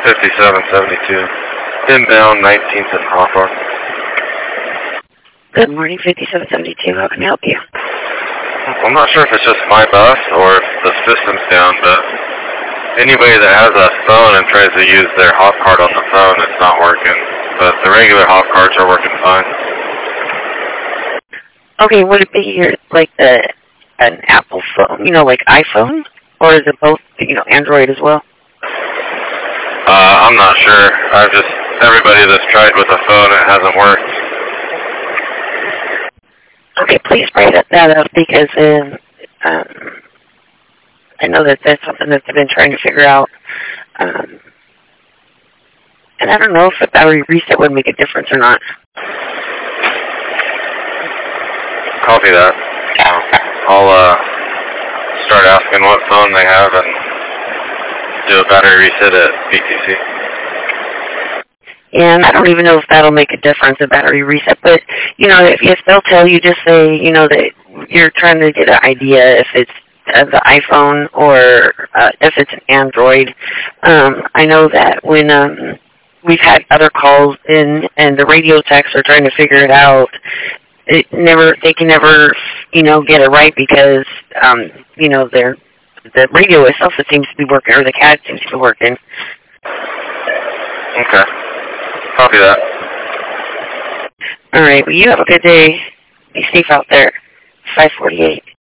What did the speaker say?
5772. Inbound 19th and Hawthorne. Good morning, 5772. How can I help you? I'm not sure if it's just my bus or if the system's down, but anybody that has a phone and tries to use their hop card on the phone, it's not working. But the regular hop cards are working fine. Okay, would it be an Apple phone, like iPhone? Or is it both, Android as well? I'm not sure. Everybody that's tried with a phone, it hasn't worked. Okay, please write that up because I know that that's something that they've been trying to figure out. And I don't know if a battery reset would make a difference or not. Copy that. I'll start asking what phone they have and do a battery reset at BTC. And I don't even know if that'll make a difference, a battery reset. But, if they'll tell you, just say, that you're trying to get an idea if it's the iPhone or if it's an Android. I know that when we've had other calls in and the radio techs are trying to figure it out, they can never, get it right because, the radio itself seems to be working, or the CAD seems to be working. Okay. Copy that. All right. Well, you have a good day. Be safe out there. 548.